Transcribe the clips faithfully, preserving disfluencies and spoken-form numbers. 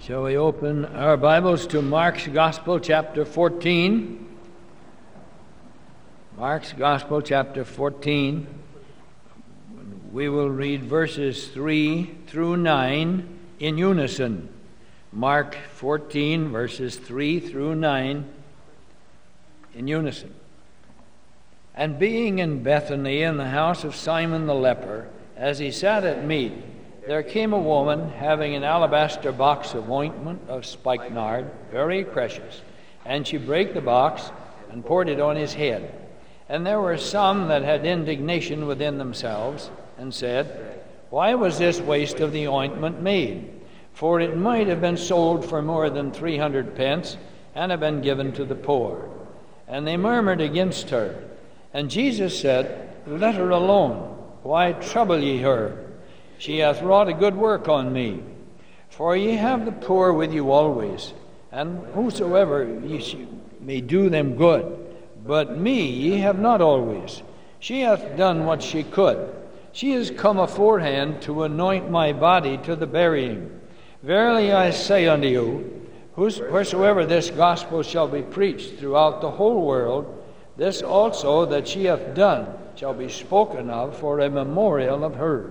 Shall we open our Bibles to Mark's Gospel, chapter fourteen? Mark's Gospel, chapter fourteen. We will read verses three through nine in unison. Mark fourteen, verses three through nine in unison. And being in Bethany in the house of Simon the leper, as he sat at meat, there came a woman having an alabaster box of ointment of spikenard, very precious, and she brake the box and poured it on his head. And there were some that had indignation within themselves, and said, Why was this waste of the ointment made? For it might have been sold for more than three hundred pence, and have been given to the poor. And they murmured against her. And Jesus said, Let her alone. Why trouble ye her? She hath wrought a good work on me. For ye have the poor with you always, and whosoever ye may do them good. But me ye have not always. She hath done what she could. She is come aforehand to anoint my body to the burying. Verily I say unto you, whosoever this gospel shall be preached throughout the whole world, this also that she hath done shall be spoken of for a memorial of her.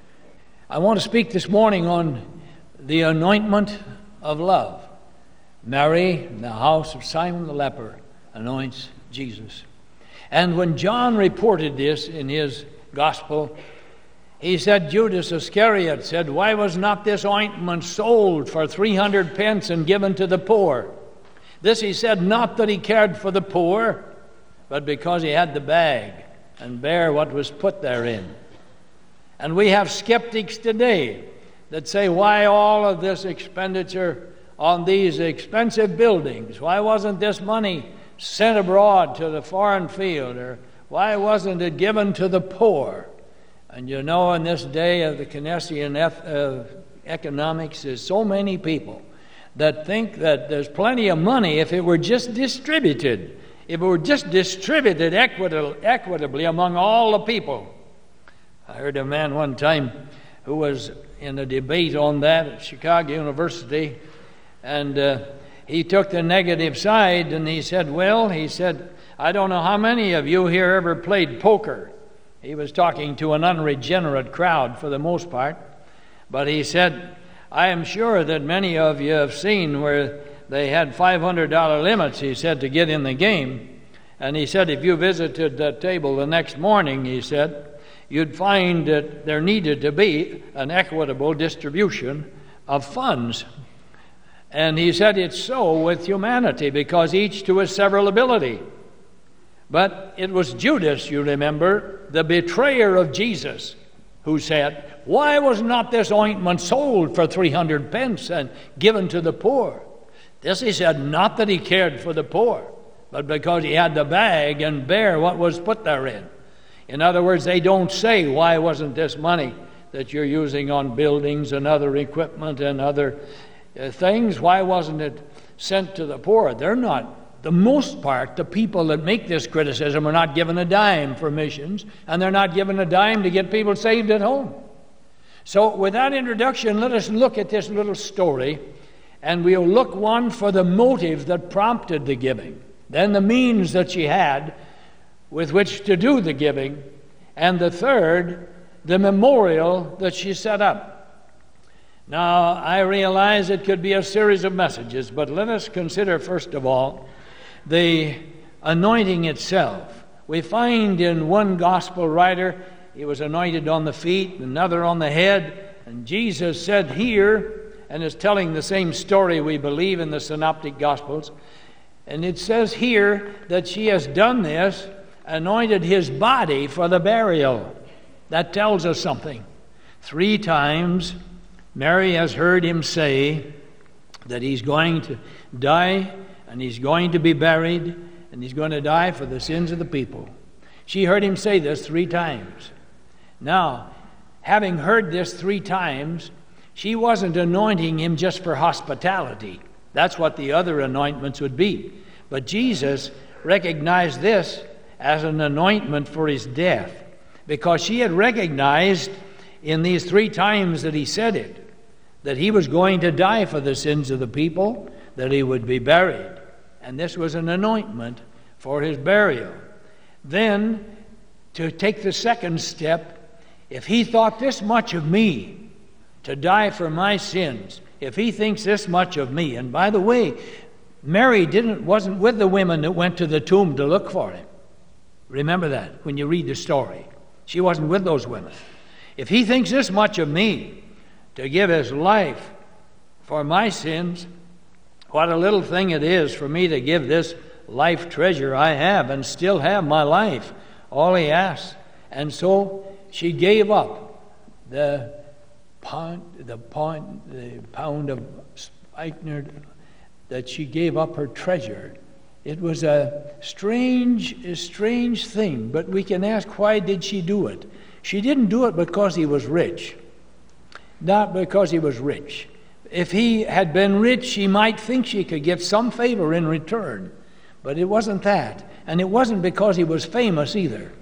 I want to speak this morning on the anointment of love. Mary, in the house of Simon the leper, anoints Jesus. And when John reported this in his gospel, he said, Judas Iscariot said, Why was not this ointment sold for three hundred pence and given to the poor? This he said, not that he cared for the poor, but because he had the bag and bare what was put therein. And we have skeptics today that say, why all of this expenditure on these expensive buildings? Why wasn't this money sent abroad to the foreign field? Or why wasn't it given to the poor? And you know, in this day of the Keynesian eth- uh, economics, there's so many people that think that there's plenty of money if it were just distributed. If it were just distributed equit- equitably among all the people. I heard a man one time who was in a debate on that at Chicago University, and uh, he took the negative side, and he said, well, he said, I don't know how many of you here ever played poker. He was talking to an unregenerate crowd for the most part, but he said, I am sure that many of you have seen where they had five hundred dollars limits, he said, to get in the game. And he said, if you visited that table the next morning, he said, you'd find that there needed to be an equitable distribution of funds. And he said it's so with humanity, because each to his several ability. But it was Judas, you remember, the betrayer of Jesus, who said, Why was not this ointment sold for three hundred pence and given to the poor? This he said, not that he cared for the poor, but because he had the bag and bare what was put therein. In other words, they don't say, why wasn't this money that you're using on buildings and other equipment and other uh, things, why wasn't it sent to the poor? They're not, the most part, the people that make this criticism are not given a dime for missions, and they're not given a dime to get people saved at home. So with that introduction, let us look at this little story, and we'll look, one, for the motive that prompted the giving, then the means that she had with which to do the giving, and the third, the memorial that she set up. Now, I realize it could be a series of messages, but let us consider, first of all, the anointing itself. We find in one gospel writer, he was anointed on the feet, another on the head, and Jesus said here, and is telling the same story we believe in the synoptic gospels, and it says here that she has done this, anointed his body for the burial. That tells us something. Three times Mary has heard him say that he's going to die and he's going to be buried and he's going to die for the sins of the people. She heard him say this three times. Now, having heard this three times, she wasn't anointing him just for hospitality. That's what the other anointments would be. But Jesus recognized this as an anointment for his death, because she had recognized in these three times that he said it that he was going to die for the sins of the people, that he would be buried. And this was an anointment for his burial. Then, to take the second step, if he thought this much of me, to die for my sins, if he thinks this much of me, and by the way, Mary didn't wasn't with the women that went to the tomb to look for him. Remember that when you read the story. She wasn't with those women. If he thinks this much of me, to give his life for my sins, what a little thing it is for me to give this life treasure I have and still have my life. All he asks. And so she gave up the pound, the pound, the pound of spikenard, that she gave up her treasure. It was a strange, a strange thing, but we can ask, why did she do it? She didn't do it because he was rich. Not because he was rich. If he had been rich, she might think she could get some favor in return. But it wasn't that. And it wasn't because he was famous either.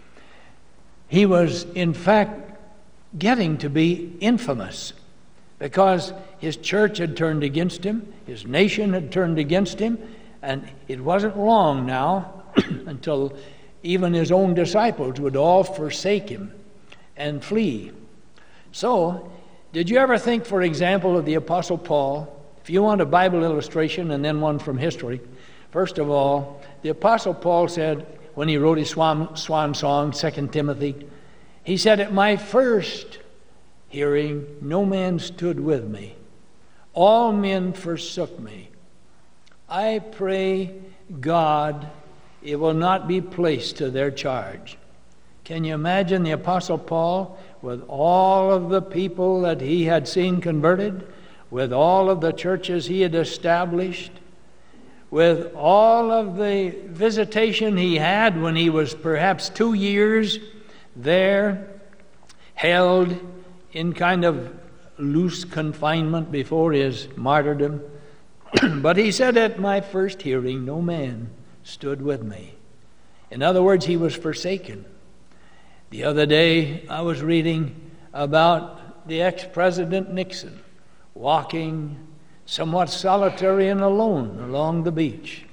He was, in fact, getting to be infamous, because his church had turned against him, his nation had turned against him, and it wasn't long now until even his own disciples would all forsake him and flee. So, did you ever think, for example, of the Apostle Paul? If you want a Bible illustration and then one from history, first of all, the Apostle Paul said, when he wrote his swan, swan song, Second Timothy, he said, "At my first hearing, no man stood with me. All men forsook me. I pray God it will not be placed to their charge." Can you imagine the Apostle Paul with all of the people that he had seen converted, with all of the churches he had established, with all of the visitation he had when he was perhaps two years there, held in kind of loose confinement before his martyrdom. But he said, "At my first hearing, no man stood with me." In other words, he was forsaken. The other day, I was reading about the ex-president Nixon walking somewhat solitary and alone along the beach.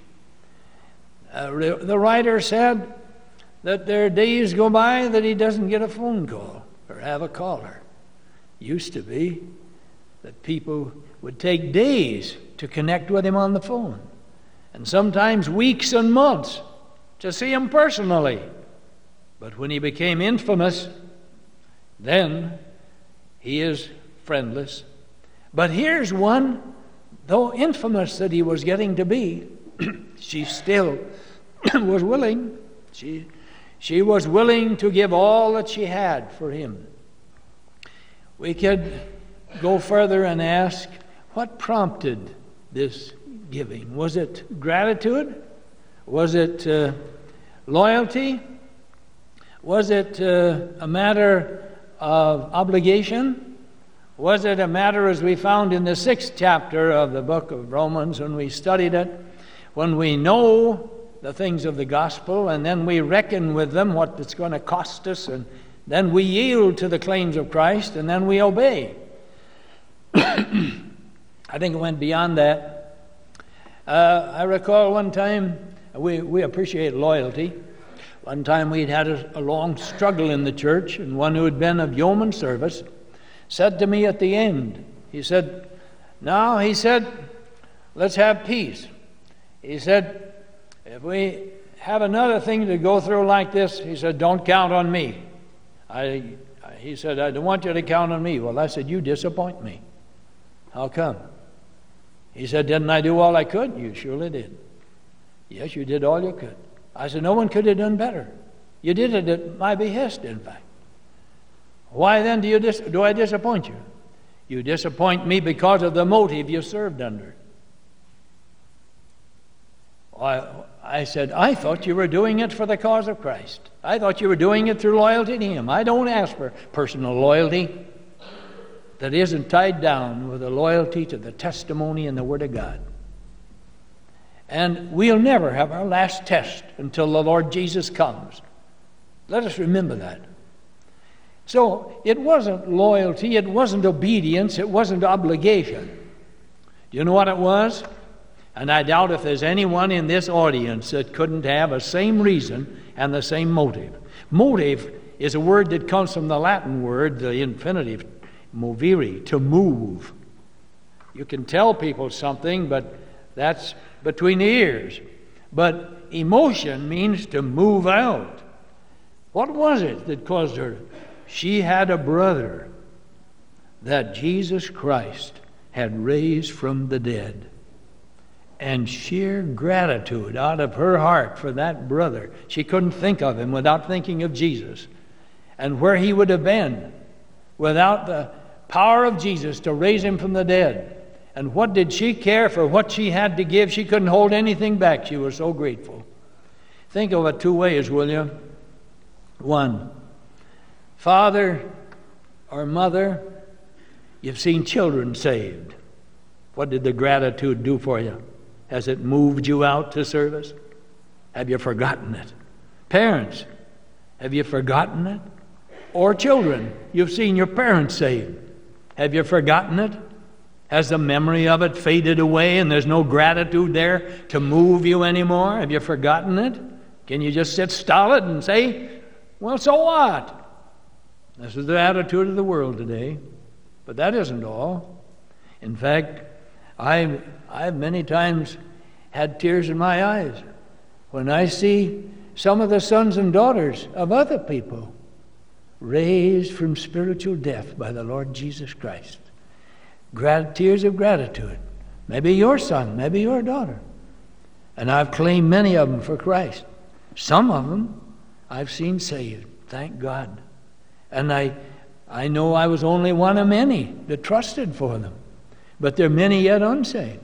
Uh, the writer said that there are days go by that he doesn't get a phone call or have a caller. Used to be that people would take days to connect with him on the phone, and sometimes weeks and months to see him personally. But when he became infamous, then he is friendless. But here's one, though infamous that he was getting to be, she still was willing. She, she was willing to give all that she had for him. We could go further and ask, what prompted this giving? Was it gratitude? Was it uh, loyalty? Was it uh, a matter of obligation? Was it a matter, as we found in the sixth chapter of the book of Romans when we studied it, when we know the things of the gospel and then we reckon with them what it's going to cost us, and then we yield to the claims of Christ and then we obey? I think it went beyond that. Uh, I recall one time, we, we appreciate loyalty. One time we'd had a, a long struggle in the church, and one who had been of yeoman service said to me at the end, he said, "Now," he said, "let's have peace." He said, "If we have another thing to go through like this," he said, "don't count on me." I, he said, "I don't want you to count on me." Well, I said, "You disappoint me." "How come?" He said, "Didn't I do all I could?" "You surely did." "Yes, you did all you could." I said, "No one could have done better. You did it at my behest, in fact. Why then do you dis- do I disappoint you?" "You disappoint me because of the motive you served under." I, I said, "I thought you were doing it for the cause of Christ. I thought you were doing it through loyalty to Him. I don't ask for personal loyalty that isn't tied down with a loyalty to the testimony and the Word of God. And we'll never have our last test until the Lord Jesus comes. Let us remember that. So it wasn't loyalty, it wasn't obedience, it wasn't obligation. Do you know what it was? And I doubt if there's anyone in this audience that couldn't have the same reason and the same motive. Motive is a word that comes from the Latin word, the infinitive, movere, to move. You can tell people something, but that's between the ears. But emotion means to move out. What was it that caused her? She had a brother that Jesus Christ had raised from the dead. And sheer gratitude out of her heart for that brother. She couldn't think of him without thinking of Jesus. And where he would have been without the power of Jesus to raise him from the dead. And what did she care for what she had to give? She couldn't hold anything back. She was so grateful. Think of it two ways, will you? One, father or mother, you've seen children saved. What did the gratitude do for you? Has it moved you out to service? Have you forgotten it? Parents, have you forgotten it? Or children, you've seen your parents saved. Have you forgotten it? Has the memory of it faded away and there's no gratitude there to move you anymore? Have you forgotten it? Can you just sit stolid and say, well, so what? This is the attitude of the world today. But that isn't all. In fact, I, I've many times had tears in my eyes when I see some of the sons and daughters of other people raised from spiritual death by the Lord Jesus Christ. Grat- tears of gratitude. Maybe your son, maybe your daughter. And I've claimed many of them for Christ. Some of them I've seen saved, thank God. And I, I know I was only one of many that trusted for them. But there are many yet unsaved.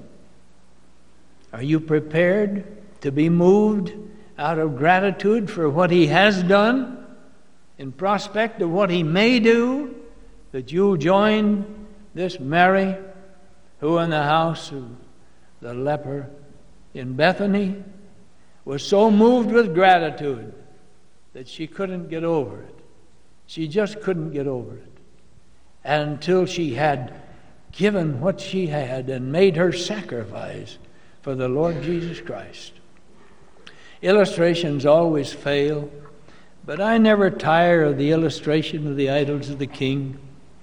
Are you prepared to be moved out of gratitude for what he has done, in prospect of what he may do, that you'll join this Mary, who in the house of the leper in Bethany was so moved with gratitude that she couldn't get over it. She just couldn't get over it until she had given what she had and made her sacrifice for the Lord Jesus Christ. Illustrations always fail, but I never tire of the illustration of the idols of the king.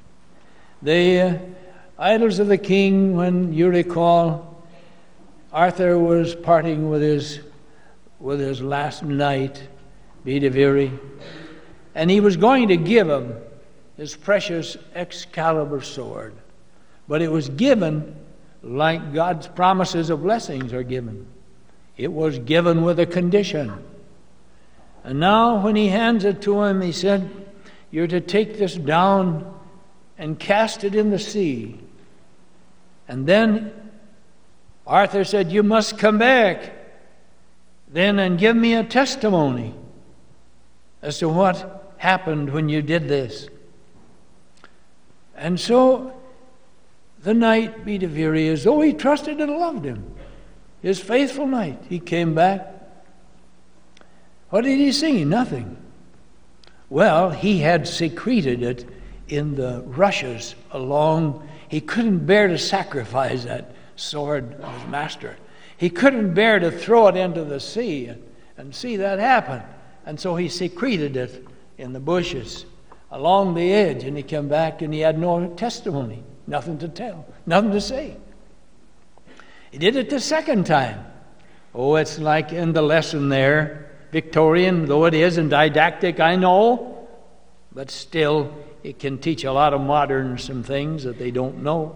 The uh, idols of the king, when you recall, Arthur was parting with his with his last knight, Bedivere, and he was going to give him his precious Excalibur sword. But it was given like God's promises of blessings are given. It was given with a condition. And now when he hands it to him, he said, you're to take this down and cast it in the sea. And then Arthur said, you must come back then and give me a testimony as to what happened when you did this. And so the knight Bedivere, as though he trusted and loved him, his faithful knight, he came back. What did he see? Nothing. Well, he had secreted it in the rushes along. He couldn't bear to sacrifice that sword of his master. He couldn't bear to throw it into the sea and, and see that happen. And so he secreted it in the bushes along the edge, and he came back and he had no testimony, nothing to tell, nothing to say. He did it the second time. Oh, it's like in the lesson there, Victorian, though it is, and didactic, I know, but still it can teach a lot of moderns some things that they don't know.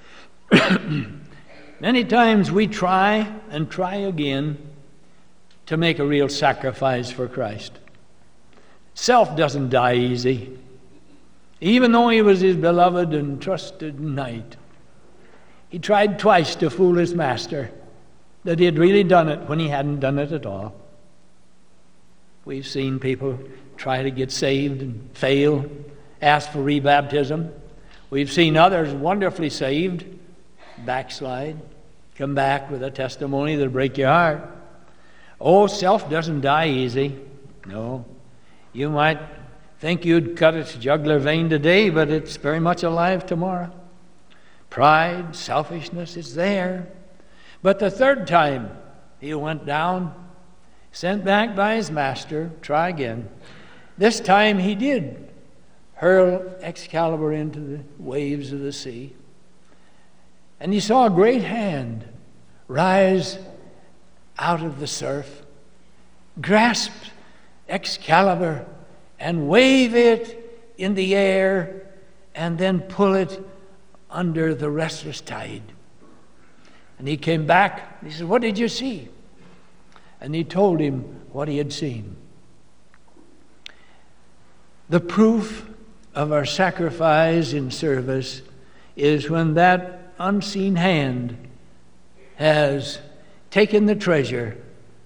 Many times we try and try again to make a real sacrifice for Christ. Self doesn't die easy. Even though he was his beloved and trusted knight, he tried twice to fool his master that he had really done it when he hadn't done it at all. We've seen people try to get saved and fail, ask for rebaptism. We've seen others wonderfully saved, backslide, come back with a testimony that'll break your heart. Oh, self doesn't die easy. No. You might think you'd cut its jugular vein today, but it's very much alive tomorrow. Pride, selfishness, it's there. But the third time he went down, sent back by his master, try again. This time he did hurl Excalibur into the waves of the sea. And he saw a great hand rise out of the surf, grasp Excalibur and wave it in the air and then pull it under the restless tide. And he came back. He said, "What did you see?" And he told him what he had seen. The proof of our sacrifice in service is when that unseen hand has taken the treasure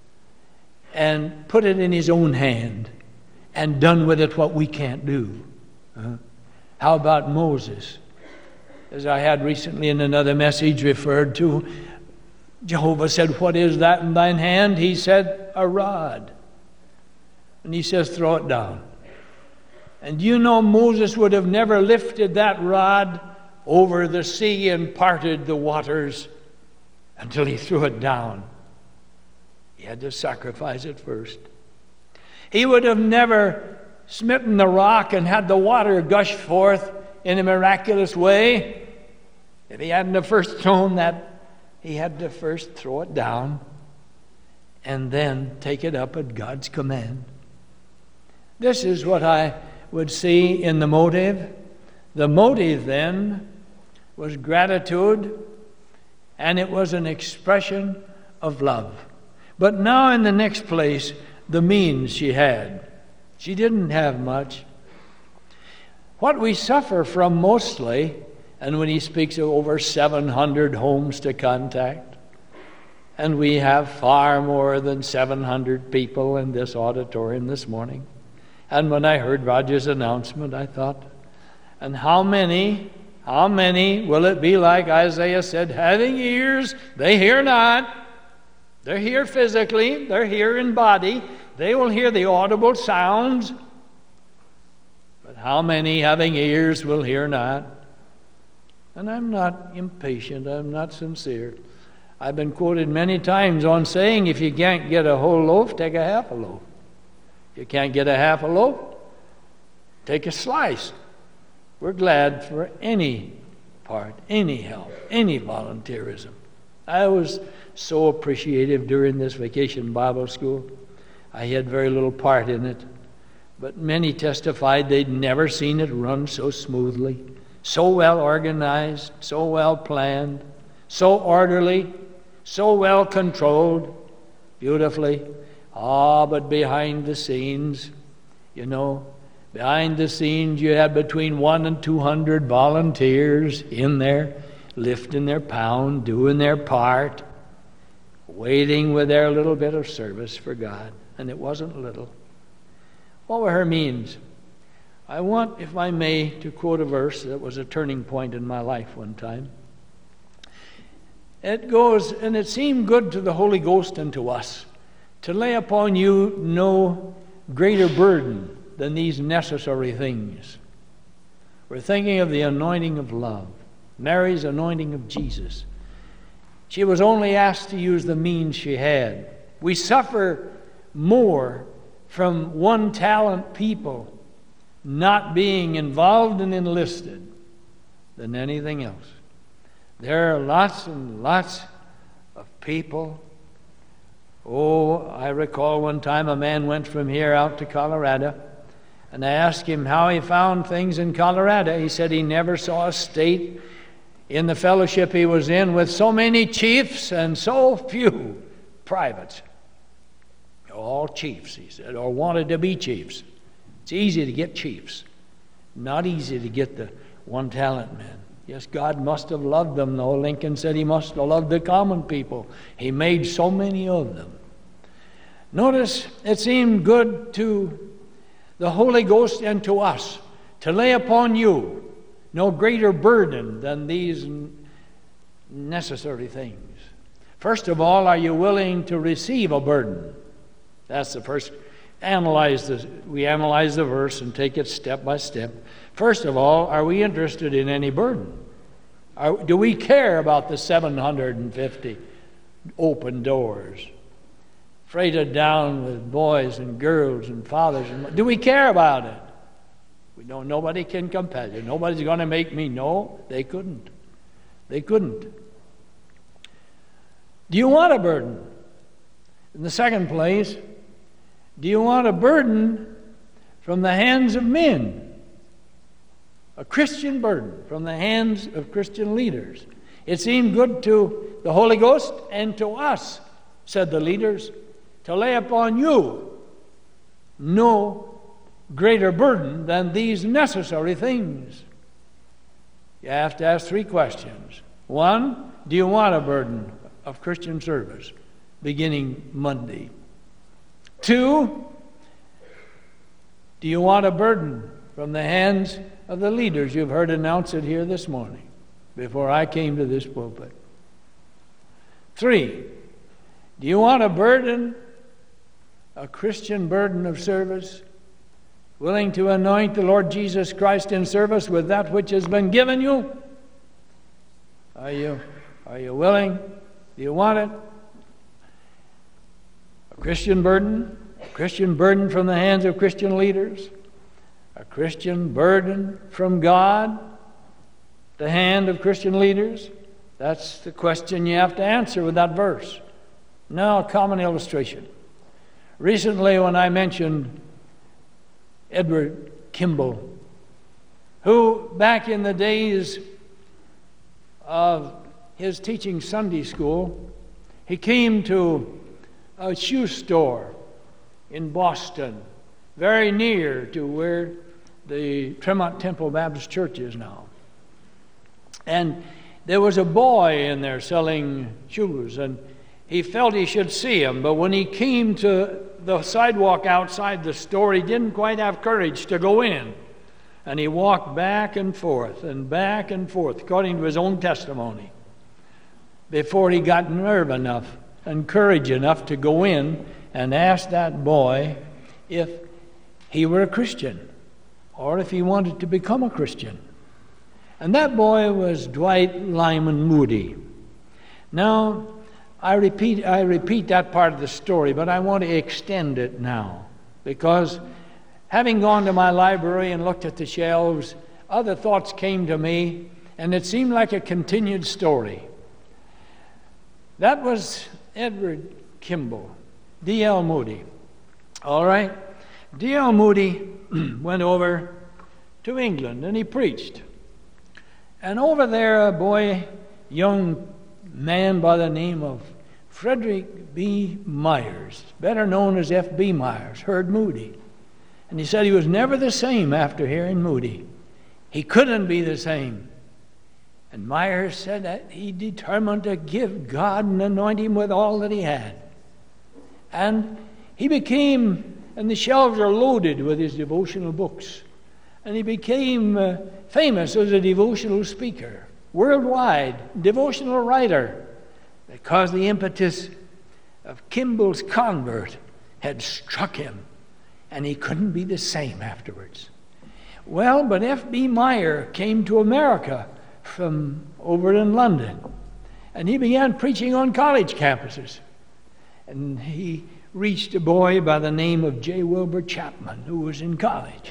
and put it in his own hand and done with it what we can't do. Uh, how about Moses? As I had recently in another message referred to, Jehovah said, "What is that in thine hand?" He said, "A rod." And he says, "Throw it down." And you know Moses would have never lifted that rod over the sea and parted the waters until he threw it down. He had to sacrifice it first. He would have never smitten the rock and had the water gush forth in a miraculous way if he hadn't have first thrown that. He had to first throw it down and then take it up at God's command. This is what I would see in the motive. The motive then was gratitude, and it was an expression of love. But now in the next place, the means she had. She didn't have much. What we suffer from mostly, and when he speaks of over seven hundred homes to contact, and we have far more than seven hundred people in this auditorium this morning. And when I heard Roger's announcement, I thought, and how many, how many will it be like Isaiah said, having ears, they hear not. They're here physically, they're here in body. They will hear the audible sounds. But how many having ears will hear not? And I'm not impatient, I'm not sincere. I've been quoted many times on saying, if you can't get a whole loaf, take a half a loaf. If you can't get a half a loaf, take a slice. We're glad for any part, any help, any volunteerism. I was so appreciative during this vacation Bible school. I had very little part in it, but many testified they'd never seen it run so smoothly, so well organized, so well planned, so orderly, so well controlled, beautifully. Ah, but behind the scenes, you know, behind the scenes you had between one and two hundred volunteers in there, lifting their pound, doing their part, waiting with their little bit of service for God. And it wasn't little. What were her means? I want, if I may, to quote a verse that was a turning point in my life one time. It goes, and it seemed good to the Holy Ghost and to us to lay upon you no greater burden than these necessary things. We're thinking of the anointing of love, Mary's anointing of Jesus. She was only asked to use the means she had. We suffer more from one talent people not being involved and enlisted than anything else. There are lots and lots of people. Oh, I recall one time a man went from here out to Colorado, and I asked him how he found things in Colorado. He said he never saw a state in the fellowship he was in with so many chiefs and so few privates. All chiefs, he said, or wanted to be chiefs. It's easy to get chiefs, not easy to get the one-talent men. Yes, God must have loved them, though. Lincoln said he must have loved the common people. He made so many of them. Notice, it seemed good to the Holy Ghost and to us to lay upon you no greater burden than these necessary things. First of all, are you willing to receive a burden? That's the first analyze this. We analyze the verse and take it step by step. First of all, are we interested in any burden? Are, do we care about the seven hundred fifty open doors, freighted down with boys and girls and fathers? And do we care about it? We know nobody can compel you. Nobody's going to make me. No, they couldn't. They couldn't. Do you want a burden? In the second place, do you want a burden from the hands of men? A Christian burden from the hands of Christian leaders. It seemed good to the Holy Ghost and to us, said the leaders, to lay upon you no greater burden than these necessary things. You have to ask three questions. One, do you want a burden of Christian service beginning Monday? Two, do you want a burden from the hands of the leaders you've heard announce it here this morning before I came to this pulpit? Three, do you want a burden, a Christian burden of service, willing to anoint the Lord Jesus Christ in service with that which has been given you? Are you, are you willing? Do you want it? A Christian burden, a Christian burden from the hands of Christian leaders, a Christian burden from God, the hand of Christian leaders. That's the question you have to answer with that verse. Now, a common illustration. Recently, when I mentioned Edward Kimball, who back in the days of his teaching Sunday school, he came to a shoe store in Boston, very near to where the Tremont Temple Baptist Church is now. And there was a boy in there selling shoes, and he felt he should see him, but when he came to the sidewalk outside the store, he didn't quite have courage to go in. And he walked back and forth and back and forth, according to his own testimony, before he got nerve enough and courage enough to go in and ask that boy if he were a Christian or if he wanted to become a Christian. And that boy was Dwight Lyman Moody. Now, I repeat, I repeat that part of the story, but I want to extend it now, because having gone to my library and looked at the shelves, other thoughts came to me, and it seemed like a continued story. That was Edward Kimball, D L Moody. All right? D L Moody went over to England, and he preached. And over there, a boy, young man by the name of Frederick B. Myers, better known as F B Myers, heard Moody. And he said he was never the same after hearing Moody. He couldn't be the same. And Myers said that he determined to give God and anoint him with all that he had. And he became, and the shelves are loaded with his devotional books. And he became uh, famous as a devotional speaker, worldwide, devotional writer, because the impetus of Kimball's convert had struck him, and he couldn't be the same afterwards. Well, but F B Meyer came to America from over in London, and he began preaching on college campuses. And he reached a boy by the name of J. Wilbur Chapman, who was in college.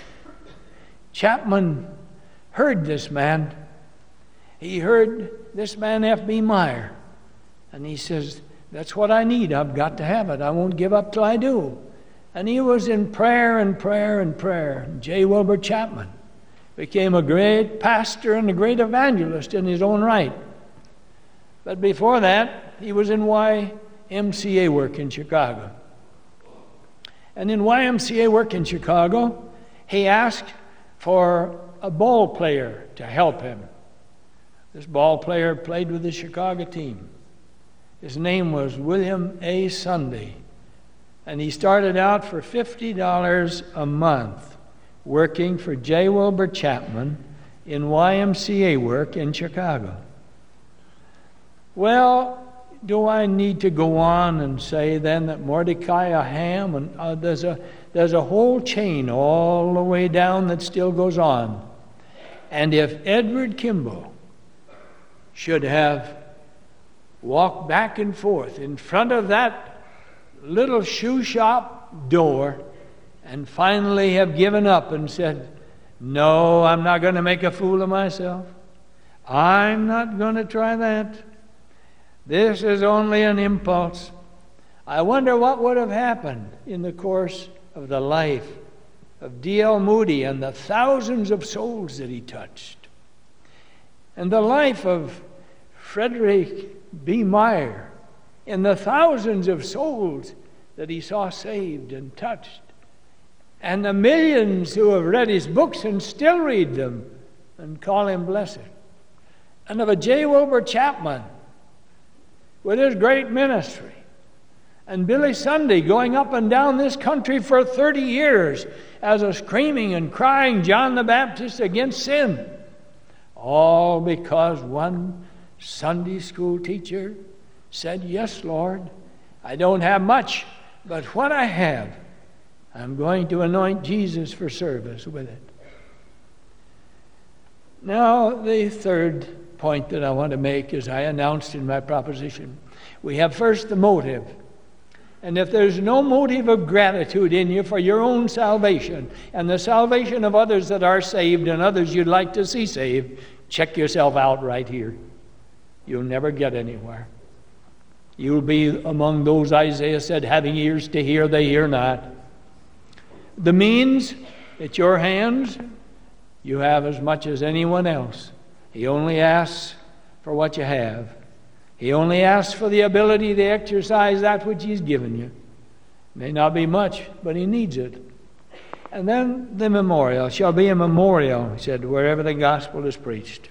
Chapman heard this man. He heard this man, F B Meyer. And he says, that's what I need. I've got to have it. I won't give up till I do. And he was in prayer and prayer and prayer. J. Wilbur Chapman became a great pastor and a great evangelist in his own right. But before that, he was in Y M C A work in Chicago. And in Y M C A work in Chicago, he asked for a ball player to help him. This ball player played with the Chicago team. His name was William A. Sunday. And he started out for fifty dollars a month working for J. Wilbur Chapman in Y M C A work in Chicago. Well, do I need to go on and say then that Mordecai Ham, and uh, there's a there's a whole chain all the way down that still goes on. And if Edward Kimball should have walked back and forth in front of that little shoe shop door and finally have given up and said, no, I'm not going to make a fool of myself. I'm not going to try that. This is only an impulse. I wonder what would have happened in the course of the life of D L Moody and the thousands of souls that he touched, and the life of Frederick B. Meyer and the thousands of souls that he saw saved and touched, and the millions who have read his books and still read them and call him blessed, and of a J. Wilbur Chapman with his great ministry, and Billy Sunday going up and down this country for thirty years as a screaming and crying John the Baptist against sin, all because one Sunday school teacher said, yes, Lord, I don't have much, but what I have, I'm going to anoint Jesus for service with it. Now, the third point that I want to make, as I announced in my proposition, we have first the motive. And if there's no motive of gratitude in you for your own salvation and the salvation of others that are saved and others you'd like to see saved, check yourself out right here. You'll never get anywhere. You'll be among those, Isaiah said, having ears to hear, they hear not. The means at your hands, you have as much as anyone else. He only asks for what you have. He only asks for the ability to exercise that which he's given you. May not be much, but he needs it. And then the memorial shall be a memorial, he said, wherever the gospel is preached.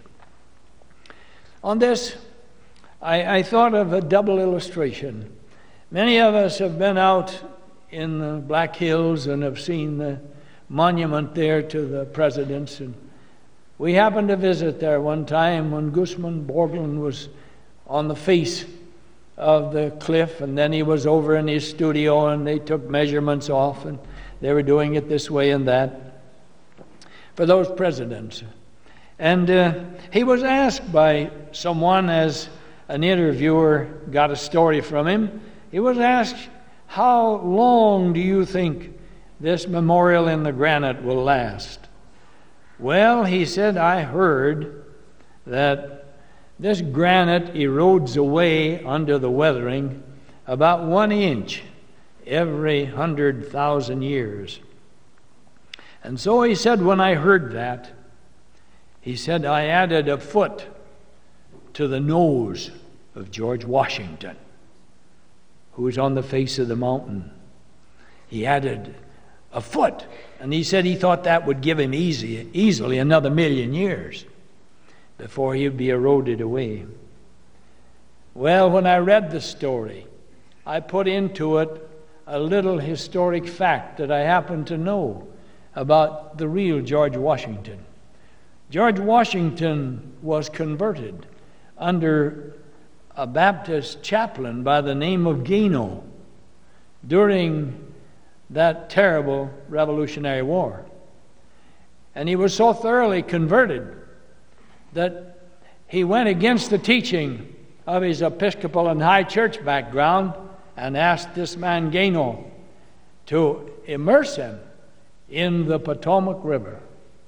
On this, I, I thought of a double illustration. Many of us have been out in the Black Hills and have seen the monument there to the presidents. And we happened to visit there one time when Guzman Borglum was on the face of the cliff, and then he was over in his studio and they took measurements off, and they were doing it this way and that for those presidents. And uh, he was asked by someone, as an interviewer got a story from him, he was asked, how long do you think this memorial in the granite will last? Well, he said, I heard that this granite erodes away under the weathering about one inch every hundred thousand years. And so he said, when I heard that, he said, I added a foot to the nose of George Washington, who was on the face of the mountain. He added a foot, and he said he thought that would give him easy, easily another million years before he'd be eroded away. Well, when I read the story, I put into it a little historic fact that I happen to know about the real George Washington. George Washington was converted under a Baptist chaplain by the name of Gano during that terrible Revolutionary War. And he was so thoroughly converted that he went against the teaching of his Episcopal and High Church background and asked this man Gano to immerse him in the Potomac River.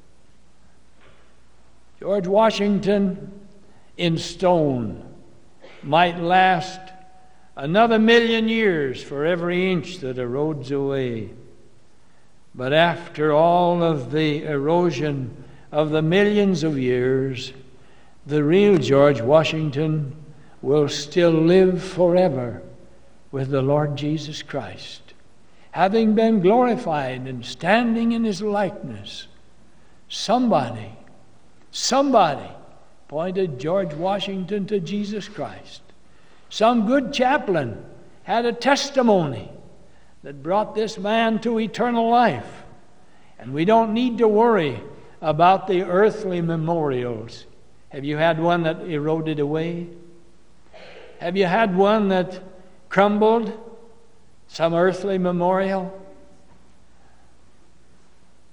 George Washington in stone might last another million years for every inch that erodes away. But after all of the erosion of the millions of years, the real George Washington will still live forever with the Lord Jesus Christ, having been glorified and standing in his likeness. Somebody, somebody pointed George Washington to Jesus Christ. Some good chaplain had a testimony that brought this man to eternal life. And we don't need to worry about the earthly memorials. Have you had one that eroded away? Have you had one that crumbled? Some earthly memorial?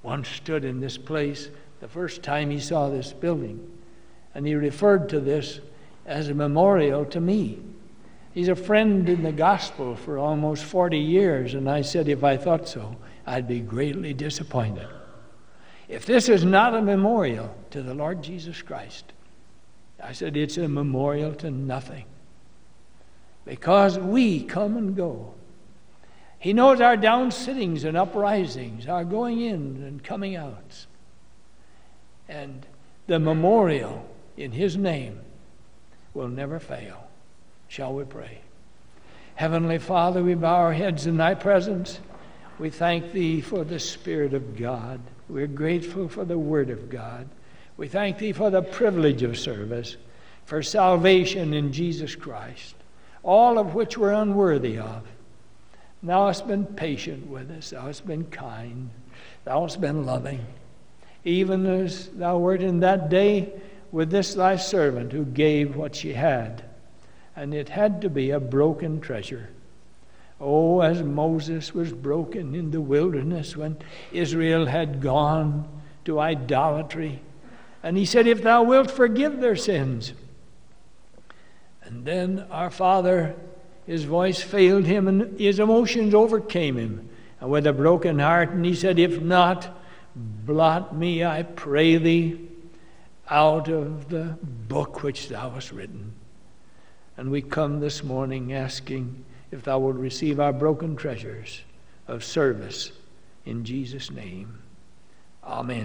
once stood in this place the first time he saw this building, and he referred to this as a memorial to me. He's a friend in the gospel for almost forty years, and I said if I thought so, I'd be greatly disappointed. If this is not a memorial to the Lord Jesus Christ, I said it's a memorial to nothing. Because we come and go. He knows our downsittings and uprisings, our going in and coming outs. And the memorial in his name will never fail. Shall we pray? Heavenly Father, we bow our heads in thy presence. We thank thee for the Spirit of God. We're grateful for the Word of God. We thank thee for the privilege of service, for salvation in Jesus Christ, all of which we're unworthy of. Thou hast been patient with us. Thou hast been kind. Thou hast been loving. Even as thou wert in that day with this thy servant who gave what she had. And it had to be a broken treasure. Oh, as Moses was broken in the wilderness when Israel had gone to idolatry. And he said, if thou wilt forgive their sins. And then our Father, his voice failed him and his emotions overcame him. And with a broken heart, and he said, if not, blot me, I pray thee, out of the book which thou hast written. And we come this morning asking if thou wilt receive our broken treasures of service in Jesus' name. Amen.